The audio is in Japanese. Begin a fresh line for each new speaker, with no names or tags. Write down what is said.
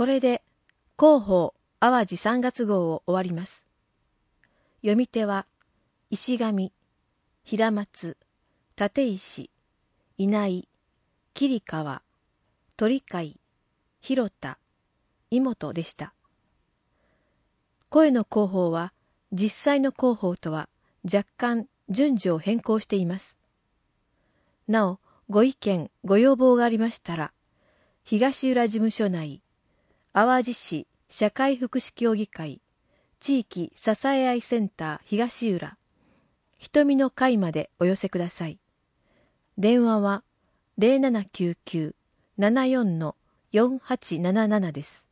これで広報淡路3月号を終わります。読み手は石上、平松、立石、稲井、桐川、鳥飼、広田、妹でした。声の広報は実際の広報とは若干順序を変更しています。なお、ご意見、ご要望がありましたら、東浦事務所内、淡路市社会福祉協議会、地域支え合いセンター東浦、瞳の会までお寄せください。電話は 0799-74-4877 です。